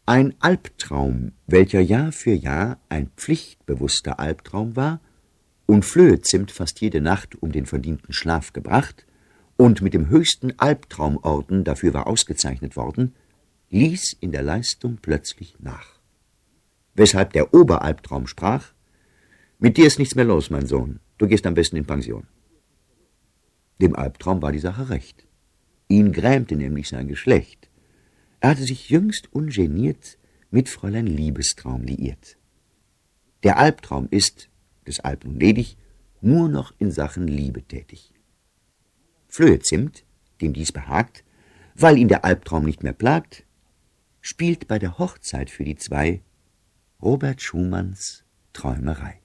Ein Albtraum, welcher Jahr für Jahr ein pflichtbewusster Albtraum war und Flöhezimt fast jede Nacht um den verdienten Schlaf gebracht und mit dem höchsten Albtraumorden dafür war ausgezeichnet worden, ließ in der Leistung plötzlich nach. Weshalb der Oberalbtraum sprach: »Mit dir ist nichts mehr los, mein Sohn, du gehst am besten in Pension.« Dem Albtraum war die Sache recht. Ihn grämte nämlich sein Geschlecht. Er hatte sich jüngst ungeniert mit Fräulein Liebestraum liiert. Der Albtraum ist, des Alb nun ledig, nur noch in Sachen Liebe tätig. Flöhezimt, dem dies behagt, weil ihn der Albtraum nicht mehr plagt, spielt bei der Hochzeit für die zwei Robert Schumanns Träumerei.